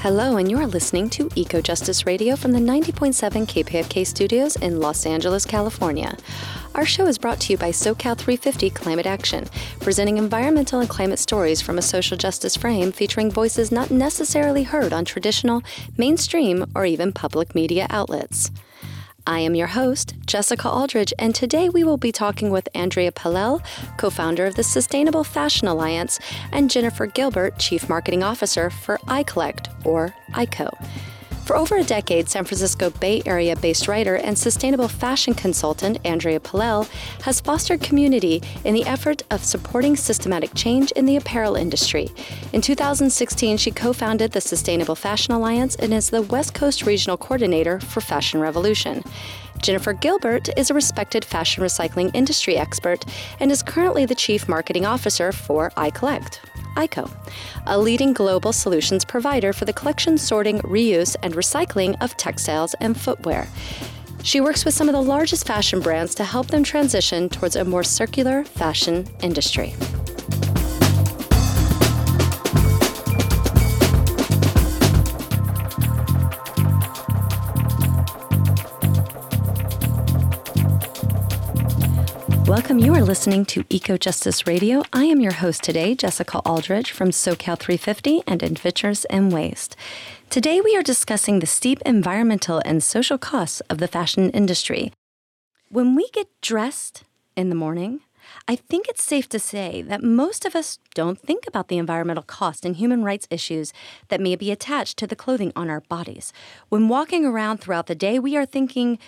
Hello, and you're listening to Eco Justice Radio from the 90.7 KPFK studios in Los Angeles, California. Our show is brought to you by SoCal 350 Climate Action, presenting environmental and climate stories from a social justice frame featuring voices not necessarily heard on traditional, mainstream, or even public media outlets. I am your host, Jessica Aldridge, and today we will be talking with Andrea Pallel, co-founder of the Sustainable Fashion Alliance, and Jennifer Gilbert, Chief Marketing Officer for iCollect, or ICO. For over a decade, San Francisco Bay Area-based writer and sustainable fashion consultant Andrea Pallel has fostered community in the effort of supporting systematic change in the apparel industry. In 2016, she co-founded the Sustainable Fashion Alliance and is the West Coast Regional Coordinator for Fashion Revolution. Jennifer Gilbert is a respected fashion recycling industry expert and is currently the Chief Marketing Officer for iCollect, ICO, a leading global solutions provider for the collection, sorting, reuse, and recycling of textiles and footwear. She works with some of the largest fashion brands to help them transition towards a more circular fashion industry. Welcome. You are listening to Eco Justice Radio. I am your host today, Jessica Aldridge from SoCal 350 and Adventures in Waste. Today we are discussing the steep environmental and social costs of the fashion industry. When we get dressed in the morning, I think it's safe to say that most of us don't think about the environmental cost and human rights issues that may be attached to the clothing on our bodies. When walking around throughout the day, we aren't thinking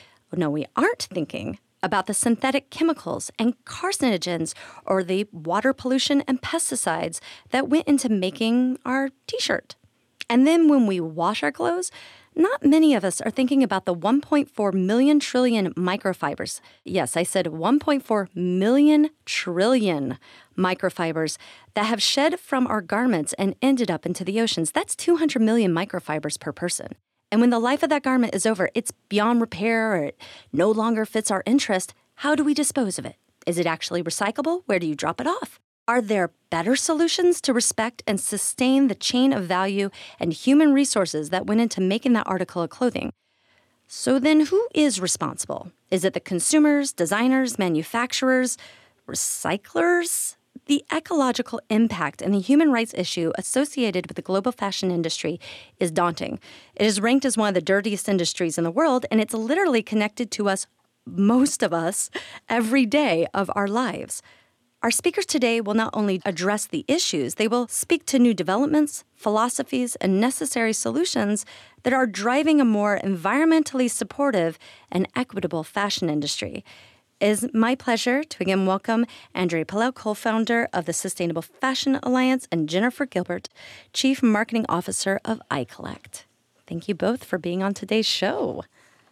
about the synthetic chemicals and carcinogens or the water pollution and pesticides that went into making our t-shirt. And then when we wash our clothes, not many of us are thinking about the 1.4 million trillion microfibers. Yes, I said 1.4 million trillion microfibers that have shed from our garments and ended up into the oceans. That's 200 million microfibers per person. And when the life of that garment is over, it's beyond repair or it no longer fits our interest, how do we dispose of it? Is it actually recyclable? Where do you drop it off? Are there better solutions to respect and sustain the chain of value and human resources that went into making that article of clothing? So then who is responsible? Is it the consumers, designers, manufacturers, recyclers? The ecological impact and the human rights issue associated with the global fashion industry is daunting. It is ranked as one of the dirtiest industries in the world, and it's literally connected to us, most of us, every day of our lives. Our speakers today will not only address the issues, they will speak to new developments, philosophies, and necessary solutions that are driving a more environmentally supportive and equitable fashion industry. It is my pleasure to again welcome Andrea Pallel, co-founder of the Sustainable Fashion Alliance, and Jennifer Gilbert, Chief Marketing Officer of iCollect. Thank you both for being on today's show.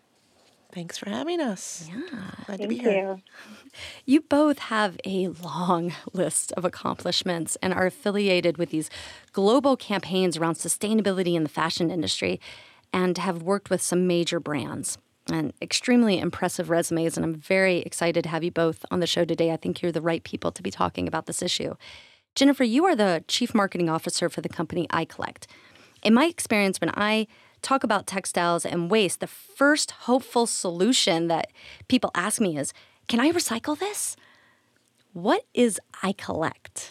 Thanks for having us. Yeah. Glad to be here. You both have a long list of accomplishments and are affiliated with these global campaigns around sustainability in the fashion industry and have worked with some major brands. And extremely impressive resumes, and I'm very excited to have you both on the show today. I think you're the right people to be talking about this issue. Jennifer, you are the Chief Marketing Officer for the company iCollect. In my experience, when I talk about textiles and waste, the first hopeful solution that people ask me is, can I recycle this? What is iCollect?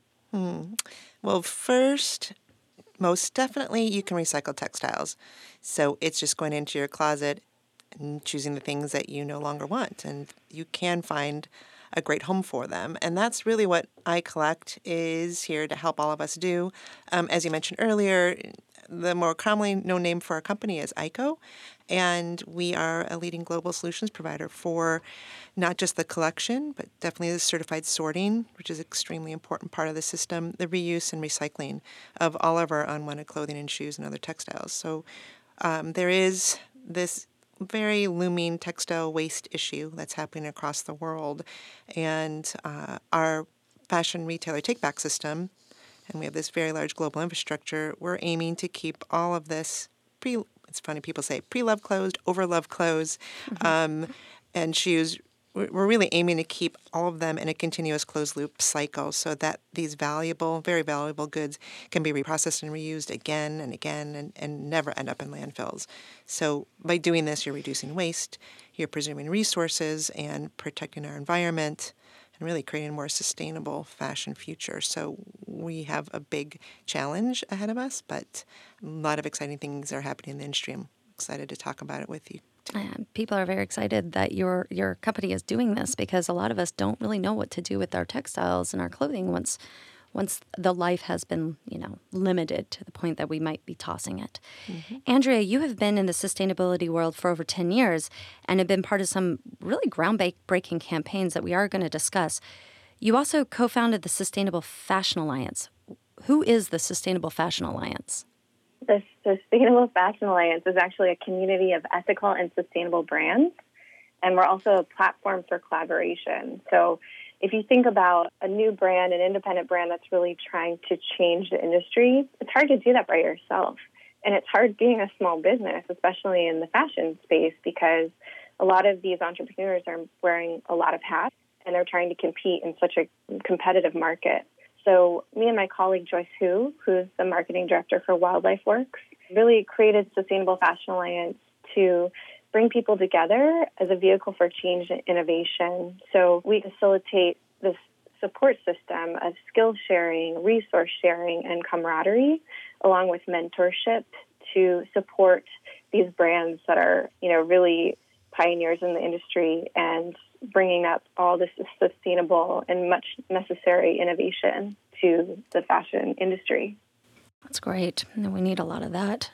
Well, first, most definitely you can recycle textiles. So it's just going into your closet and choosing the things that you no longer want, and you can find a great home for them. And that's really what iCollect is here to help all of us do. As you mentioned earlier, the more commonly known name for our company is ICO, and we are a leading global solutions provider for not just the collection, but definitely the certified sorting, which is an extremely important part of the system, the reuse and recycling of all of our unwanted clothing and shoes and other textiles. So there is this very looming textile waste issue that's happening across the world. And our fashion retailer take-back system, and we have this very large global infrastructure, we're aiming to keep all of this it's funny, people say pre-loved clothes, over-loved clothes, and shoes we're really aiming to keep all of them in a continuous closed loop cycle so that these valuable, very valuable goods can be reprocessed and reused again and again and never end up in landfills. So by doing this, you're reducing waste, you're preserving resources and protecting our environment and really creating a more sustainable fashion future. So we have a big challenge ahead of us, but a lot of exciting things are happening in the industry. I'm excited to talk about it with you. People are very excited that your company is doing this because a lot of us don't really know what to do with our textiles and our clothing once the life has been, limited to the point that we might be tossing it. Mm-hmm. Andrea, you have been in the sustainability world for over 10 years and have been part of some really groundbreaking campaigns that we are going to discuss. You also co-founded the Sustainable Fashion Alliance. Who is the Sustainable Fashion Alliance? The Sustainable Fashion Alliance is actually a community of ethical and sustainable brands, and we're also a platform for collaboration. So if you think about a new brand, an independent brand that's really trying to change the industry, it's hard to do that by yourself. And it's hard being a small business, especially in the fashion space, because a lot of these entrepreneurs are wearing a lot of hats, and they're trying to compete in such a competitive market. So me and my colleague Joyce Hu, who's the marketing director for Wildlife Works, really created Sustainable Fashion Alliance to bring people together as a vehicle for change and innovation. So we facilitate this support system of skill sharing, resource sharing, and camaraderie, along with mentorship to support these brands that are, really pioneers in the industry and bringing up all this sustainable and much necessary innovation to the fashion industry. That's great. We need a lot of that.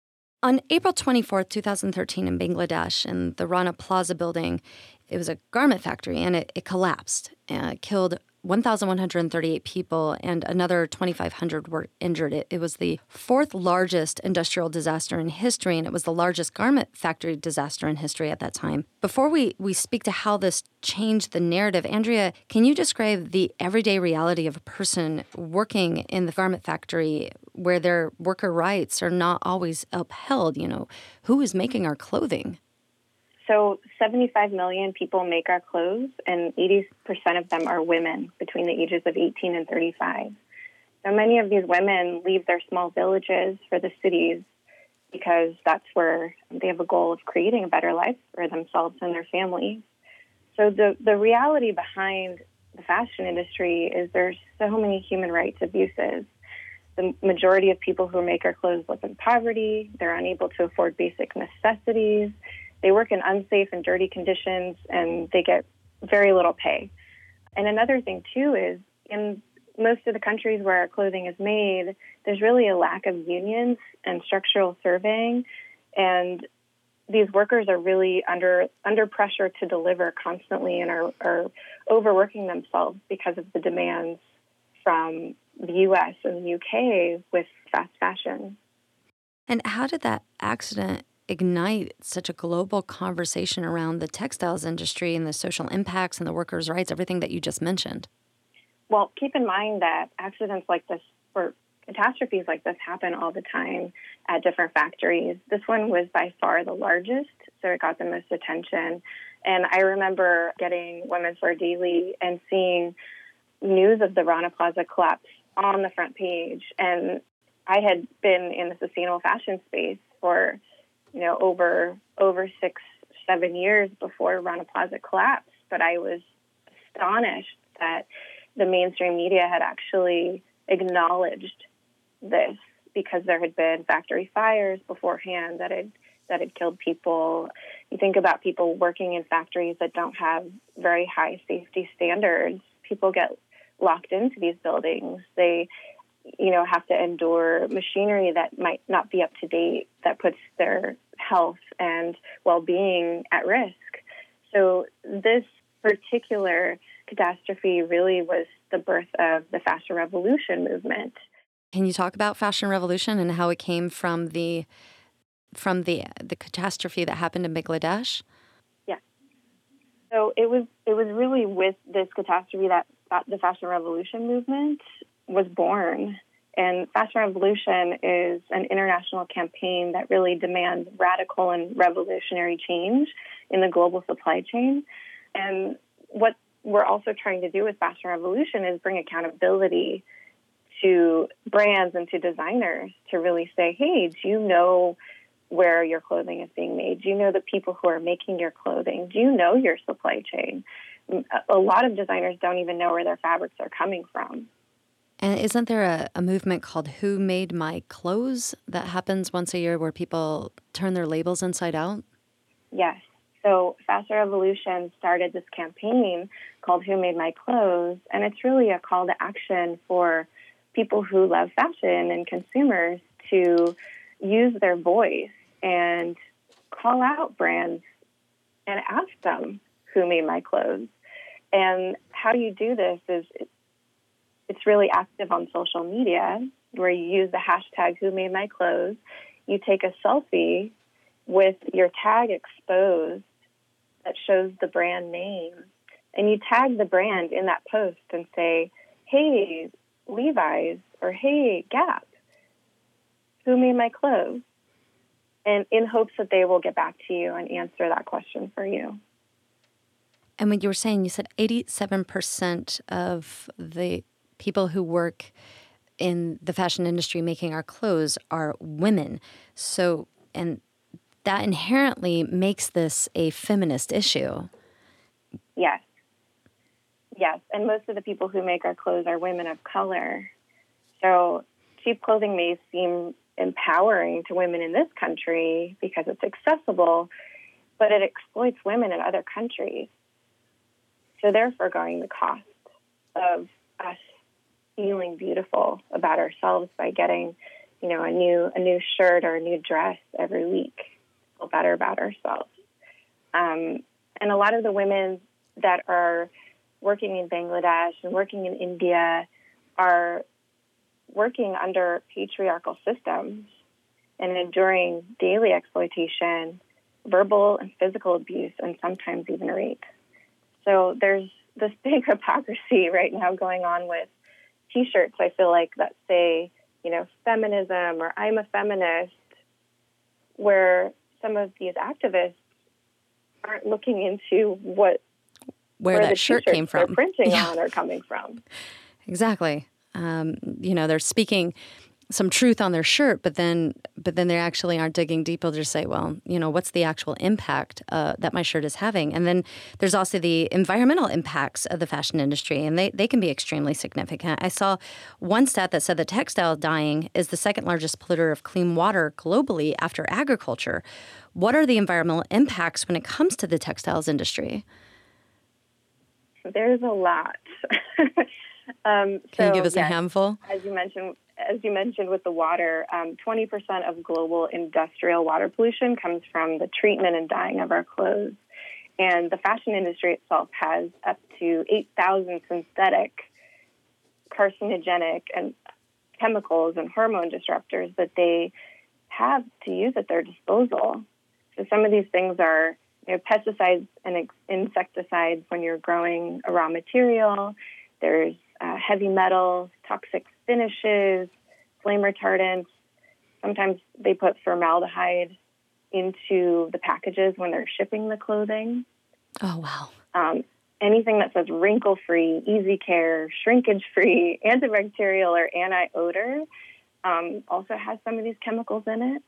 On April 24th, 2013, in Bangladesh, in the Rana Plaza building, it was a garment factory, and it collapsed. It killed 1,138 people, and another 2,500 were injured. It was the fourth largest industrial disaster in history, and it was the largest garment factory disaster in history at that time. Before we speak to how this changed the narrative, Andrea, can you describe the everyday reality of a person working in the garment factory where their worker rights are not always upheld? Who is making our clothing? So 75 million people make our clothes, and 80% of them are women between the ages of 18 and 35. So many of these women leave their small villages for the cities because that's where they have a goal of creating a better life for themselves and their families. So the reality behind the fashion industry is there's so many human rights abuses. The majority of people who make our clothes live in poverty. They're unable to afford basic necessities. They work in unsafe and dirty conditions, and they get very little pay. And another thing, too, is in most of the countries where our clothing is made, there's really a lack of unions and structural surveying, and these workers are really under pressure to deliver constantly and are overworking themselves because of the demands from the U.S. and the U.K. with fast fashion. And how did that accident ignite such a global conversation around the textiles industry and the social impacts and the workers' rights, everything that you just mentioned? Well, keep in mind that accidents like this or catastrophes like this happen all the time at different factories. This one was by far the largest, so it got the most attention. And I remember getting Women's Wear Daily and seeing news of the Rana Plaza collapse on the front page. And I had been in the sustainable fashion space for over 6-7 years before Rana Plaza collapsed. But I was astonished that the mainstream media had actually acknowledged this because there had been factory fires beforehand that had killed people. You think about people working in factories that don't have very high safety standards. People get locked into these buildings. They have to endure machinery that might not be up to date, that puts their health and well-being at risk. So this particular catastrophe really was the birth of the Fashion Revolution movement. Can you talk about Fashion Revolution and how it came from the catastrophe that happened in Bangladesh? Yeah. So it was really with this catastrophe that the Fashion Revolution movement was born. And Fashion Revolution is an international campaign that really demands radical and revolutionary change in the global supply chain. And what we're also trying to do with Fashion Revolution is bring accountability to brands and to designers to really say, hey, do you know where your clothing is being made? Do you know the people who are making your clothing? Do you know your supply chain? A lot of designers don't even know where their fabrics are coming from. And isn't there a movement called Who Made My Clothes that happens once a year where people turn their labels inside out? Yes. So Fashion Revolution started this campaign called Who Made My Clothes, and it's really a call to action for people who love fashion and consumers to use their voice and call out brands and ask them who made my clothes. And how you do this is it's really active on social media, where you use the hashtag Who Made My Clothes. You take a selfie with your tag exposed that shows the brand name, and you tag the brand in that post and say, hey, Levi's, or hey, Gap, who made my clothes? And in hopes that they will get back to you and answer that question for you. And when you were saying, you said 87% of the people who work in the fashion industry making our clothes are women. So, and that inherently makes this a feminist issue. Yes. Yes, and most of the people who make our clothes are women of color. So cheap clothing may seem empowering to women in this country because it's accessible, but it exploits women in other countries. So they're foregoing the cost of us feeling beautiful about ourselves by getting, a new shirt or a new dress every week. Feel better about ourselves. And a lot of the women that are working in Bangladesh and working in India are working under patriarchal systems and enduring daily exploitation, verbal and physical abuse, and sometimes even rape. So there's this big hypocrisy right now going on with T-shirts, I feel like, that say, feminism or I'm a feminist, where some of these activists aren't looking into where that the shirt came from. They're printing on are coming from. Exactly. They're speaking some truth on their shirt, but then they actually aren't digging deep. They'll just say, well, what's the actual impact that my shirt is having? And then there's also the environmental impacts of the fashion industry, and they can be extremely significant. I saw one stat that said that textile dyeing is the second largest polluter of clean water globally after agriculture. What are the environmental impacts when it comes to the textiles industry? There's a lot. Can you give us a handful? As you mentioned with the water, 20% of global industrial water pollution comes from the treatment and dyeing of our clothes. And the fashion industry itself has up to 8,000 synthetic, carcinogenic, and chemicals and hormone disruptors that they have to use at their disposal. So some of these things are pesticides and insecticides when you're growing a raw material. There's heavy metals, toxic finishes, flame retardants. Sometimes they put formaldehyde into the packages when they're shipping the clothing. Oh, wow. Anything that says wrinkle-free, easy care, shrinkage-free, antibacterial, or anti-odor also has some of these chemicals in it.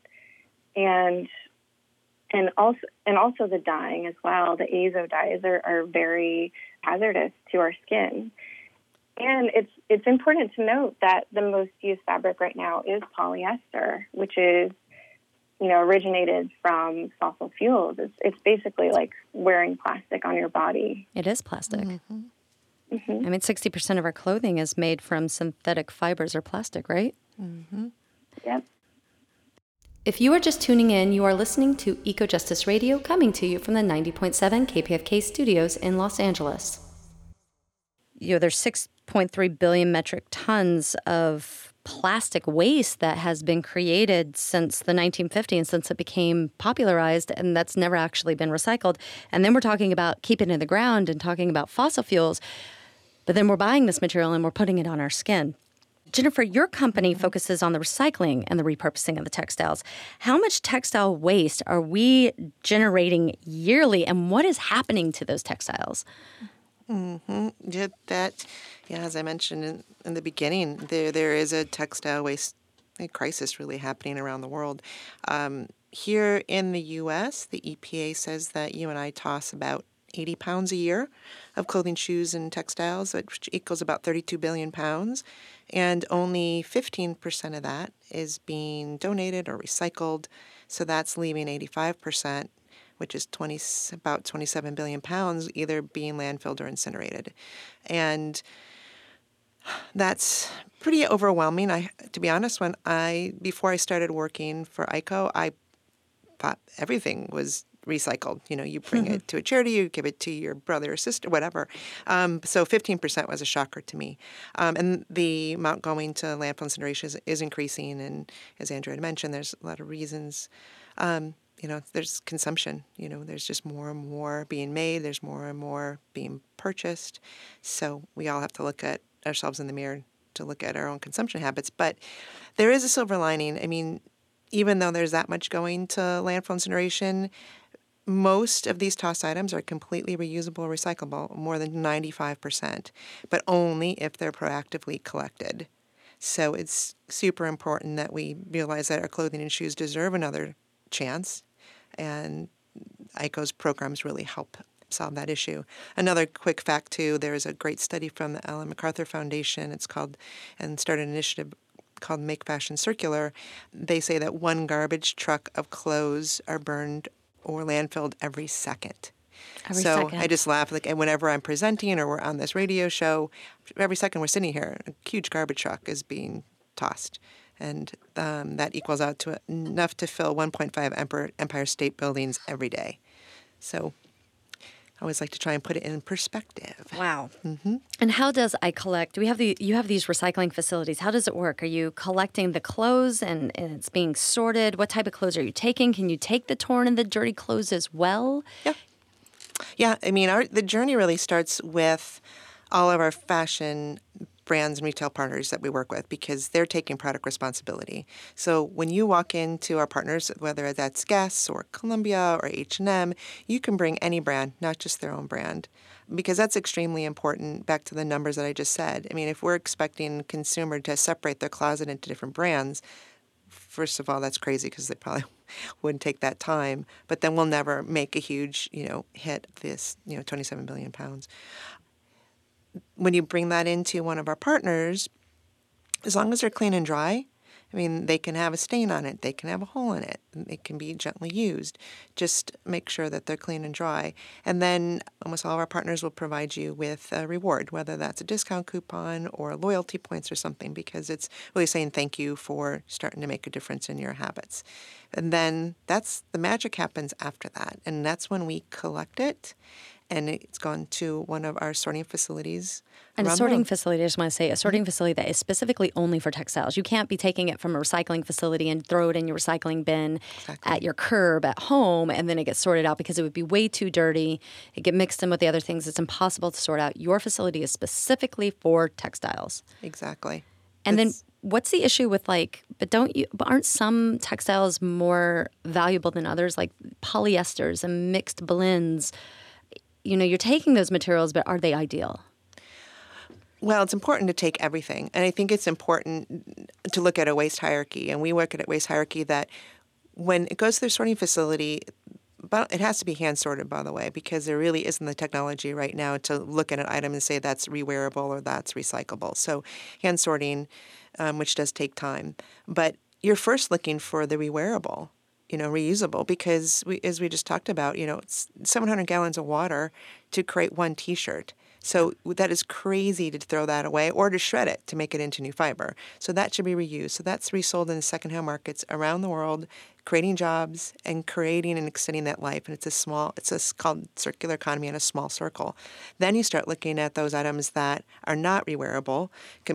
And also the dyeing as well. The azo dyes are very hazardous to our skin. And it's important to note that the most used fabric right now is polyester, which is, originated from fossil fuels. It's basically like wearing plastic on your body. It is plastic. Mm-hmm. Mm-hmm. I mean, 60% of our clothing is made from synthetic fibers or plastic, right? Mm-hmm. Yep. If you are just tuning in, you are listening to Eco Justice Radio, coming to you from the 90.7 KPFK studios in Los Angeles. There's 6.3 billion metric tons of plastic waste that has been created since the 1950s, since it became popularized, and that's never actually been recycled. And then we're talking about keeping it in the ground and talking about fossil fuels, but then we're buying this material and we're putting it on our skin. Jennifer, your company focuses on the recycling and the repurposing of the textiles. How much textile waste are we generating yearly, and what is happening to those textiles? Yeah, as I mentioned in the beginning, there is a textile waste crisis really happening around the world. Here in the U.S., the EPA says that you and I toss about 80 pounds a year of clothing, shoes, and textiles, which equals about 32 billion pounds. And only 15% of that is being donated or recycled. So that's leaving 85%, which is about 27 billion pounds, either being landfilled or incinerated. And that's pretty overwhelming. To be honest, before I started working for ICO, I thought everything was recycled. You bring it to a charity, you give it to your brother or sister, whatever. So 15% was a shocker to me. And the amount going to landfill incineration is increasing. And as Andrew had mentioned, there's a lot of reasons. There's consumption. There's just more and more being made. There's more and more being purchased. So we all have to look at ourselves in the mirror to look at our own consumption habits. But there is a silver lining. I mean, even though there's that much going to landfill incineration, most of these tossed items are completely reusable or recyclable, more than 95%, but only if they're proactively collected. So it's super important that we realize that our clothing and shoes deserve another chance, and ICO's programs really help solve that issue. Another quick fact, too, there is a great study from the Ellen MacArthur Foundation. It's called, and started an initiative called Make Fashion Circular. They say that one garbage truck of clothes are burned or landfilled every second. Every second. I just laugh. Whenever I'm presenting or we're on this radio show, every second we're sitting here, a huge garbage truck is being tossed. And that equals out to enough to fill 1.5 Empire State Buildings every day. So I always like to try and put it in perspective. Wow. Mm-hmm. And how does I collect? You have these recycling facilities. How does it work? Are you collecting the clothes and it's being sorted? What type of clothes are you taking? Can you take the torn and the dirty clothes as well? Yeah. Yeah. I mean, the journey really starts with all of our fashion brands and retail partners that we work with, because they're taking product responsibility. So when you walk into our partners, whether that's Guess or Columbia or H&M, you can bring any brand, not just their own brand, because that's extremely important. Back to the numbers that I just said. I mean, if we're expecting consumer to separate their closet into different brands, first of all, that's crazy, because they probably wouldn't take that time. But then we'll never make a huge, hit this, 27 billion pounds. When you bring that into one of our partners, as long as they're clean and dry, I mean, they can have a stain on it, they can have a hole in it, it can be gently used. Just make sure that they're clean and dry. And then almost all of our partners will provide you with a reward, whether that's a discount coupon or loyalty points or something, because it's really saying thank you for starting to make a difference in your habits. And then the magic happens after that. And that's when we collect it. And it's gone to one of our sorting facilities. And a sorting facility, I just want to say, a sorting facility that is specifically only for textiles. You can't be taking it from a recycling facility and throw it in your recycling bin at your curb at home, and then it gets sorted out, because it would be way too dirty. It get mixed in with the other things. It's impossible to sort out. Your facility is specifically for textiles. Exactly. And then what's the issue with aren't some textiles more valuable than others, like polyesters and mixed blends? You're taking those materials, but are they ideal? Well, it's important to take everything. And I think it's important to look at a waste hierarchy. And we work at a waste hierarchy that when it goes to the sorting facility, but it has to be hand sorted, by the way, because there really isn't the technology right now to look at an item and say that's rewearable or that's recyclable. So hand sorting, which does take time. But you're first looking for the rewearable, reusable, because as we just talked about, it's 700 gallons of water to create one T-shirt. So that is crazy to throw that away or to shred it to make it into new fiber. So that should be reused. So that's resold in the secondhand markets around the world, creating jobs and creating and extending that life. And it's called circular economy in a small circle. Then you start looking at those items that are not rewearable,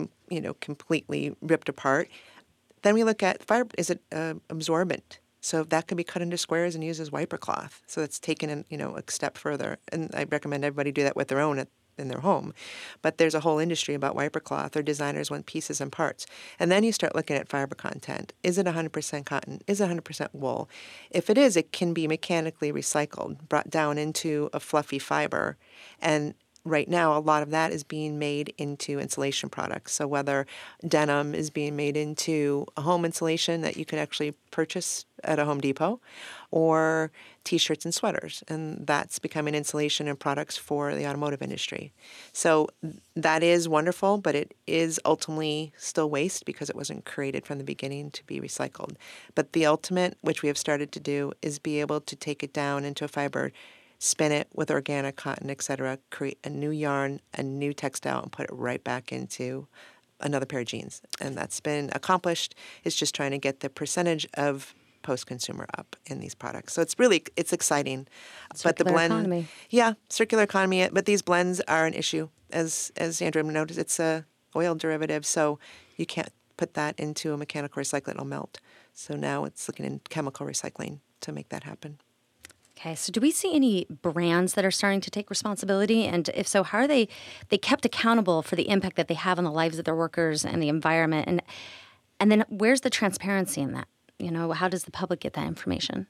completely ripped apart. Then we look at fiber. Is it absorbent? So that can be cut into squares and used as wiper cloth. So that's taken a step further. And I recommend everybody do that with their own in their home. But there's a whole industry about wiper cloth, or designers want pieces and parts. And then you start looking at fiber content. Is it 100% cotton? Is it 100% wool? If it is, it can be mechanically recycled, brought down into a fluffy fiber. And right now, a lot of that is being made into insulation products. So whether denim is being made into a home insulation that you could actually purchase at a Home Depot, or T-shirts and sweaters, and that's becoming insulation and products for the automotive industry. So that is wonderful, but it is ultimately still waste because it wasn't created from the beginning to be recycled. But the ultimate, which we have started to do, is be able to take it down into a fiber, spin it with organic cotton, etc., create a new yarn, a new textile, and put it right back into another pair of jeans. And that's been accomplished. It's just trying to get the percentage of post-consumer up in these products. So it's exciting. But the blend, economy. Yeah, circular economy. But these blends are an issue. As Andrea noticed, it's a oil derivative, so you can't put that into a mechanical recycler, it'll melt. So now it's looking in chemical recycling to make that happen. Okay, so do we see any brands that are starting to take responsibility? And if so, how are they kept accountable for the impact that they have on the lives of their workers and the environment? And then where's the transparency in that? How does the public get that information?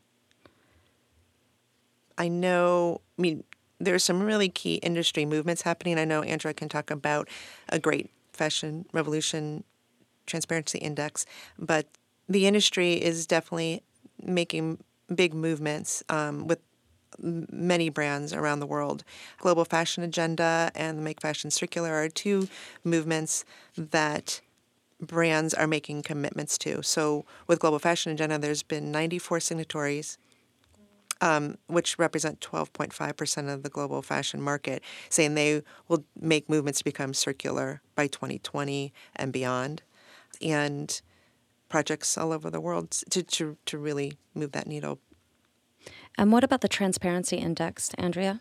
I mean, there's some really key industry movements happening. I know Andrea can talk about a great Fashion Revolution Transparency Index, but the industry is definitely making big movements with many brands around the world. Global Fashion Agenda and the Make Fashion Circular are two movements that brands are making commitments to. So with Global Fashion Agenda, there's been 94 signatories, which represent 12.5% of the global fashion market, saying they will make movements to become circular by 2020 and beyond. And projects all over the world to really move that needle. And what about the Transparency Index, Andrea?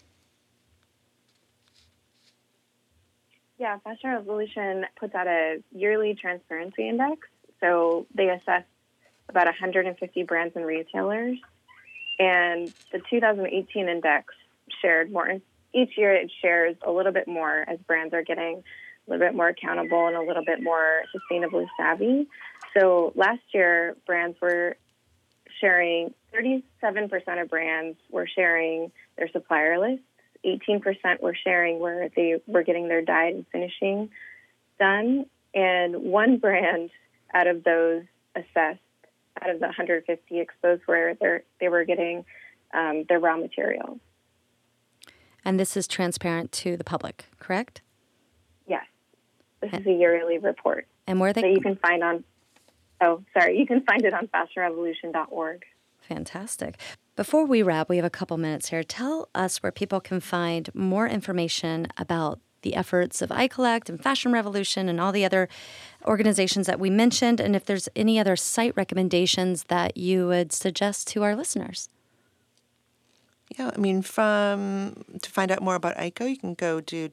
Yeah, Fashion Revolution puts out a yearly transparency index. So they assess about 150 brands and retailers. And the 2018 index shared more. Each year it shares a little bit more as brands are getting a little bit more accountable and a little bit more sustainably savvy. So last year, brands were sharing, 37% of brands were sharing their supplier lists. 18% were sharing where they were getting their dye and finishing done. And one brand out of those assessed, out of the 150 exposed, where they were getting their raw materials. And this is transparent to the public, correct? Yes. This is a yearly report. And where that you can find on, you can find it on fashionrevolution.org. Fantastic. Before we wrap, we have a couple minutes here. Tell us where people can find more information about the efforts of iCollect and Fashion Revolution and all the other organizations that we mentioned, and if there's any other site recommendations that you would suggest to our listeners. Yeah, I mean, to find out more about ICO, you can go to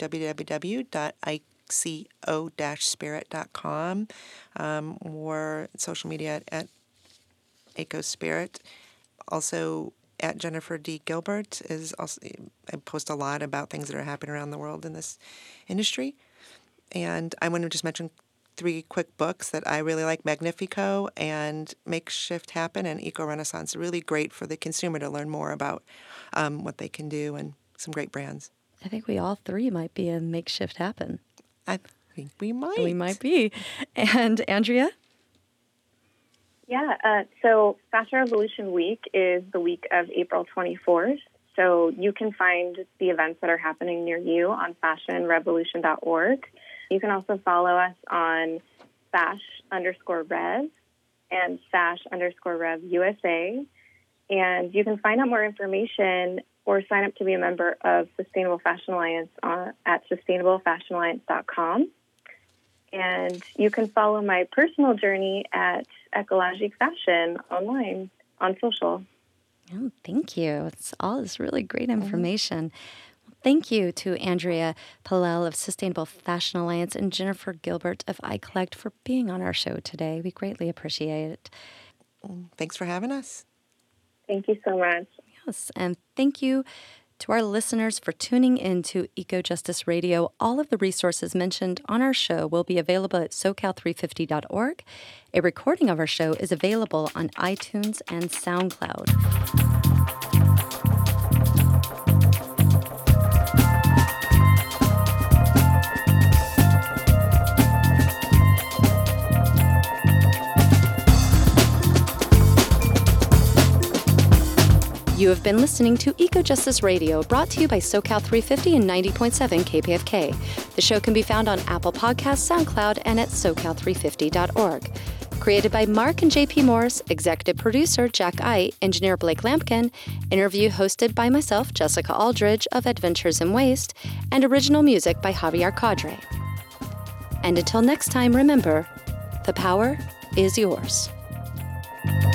www.ico-spirit.com or social media at ICO Spirit. Also, at Jennifer D. Gilbert is also, I post a lot about things that are happening around the world in this industry. And I want to just mention 3 quick books that I really like: Magnifico and Make Shift Happen and Eco Renaissance. Really great for the consumer to learn more about what they can do, and some great brands. I think we all 3 might be in Make Shift Happen. I think we might. We might be. And Andrea? Yeah, so Fashion Revolution Week is the week of April 24th. So you can find the events that are happening near you on fashionrevolution.org. You can also follow us on Fash_Rev and Fash_Rev USA. And you can find out more information or sign up to be a member of Sustainable Fashion Alliance at sustainablefashionalliance.com. And you can follow my personal journey at Ecologic Fashion online on social. Oh, thank you. It's all this really great information. Well, thank you to Andrea Pallel of Sustainable Fashion Alliance and Jennifer Gilbert of iCollect for being on our show today. We greatly appreciate it. Thanks for having us. Thank you so much. Yes, and thank you to our listeners for tuning in to Eco Justice Radio. All of the resources mentioned on our show will be available at socal350.org. A recording of our show is available on iTunes and SoundCloud. You have been listening to Eco Justice Radio, brought to you by SoCal 350 and 90.7 KPFK. The show can be found on Apple Podcasts, SoundCloud, and at socal350.org. Created by Mark and JP Morris, executive producer Jack Ite, engineer Blake Lampkin, interview hosted by myself, Jessica Aldridge of Adventures in Waste, and original music by Javier Cadre. And until next time, remember, the power is yours.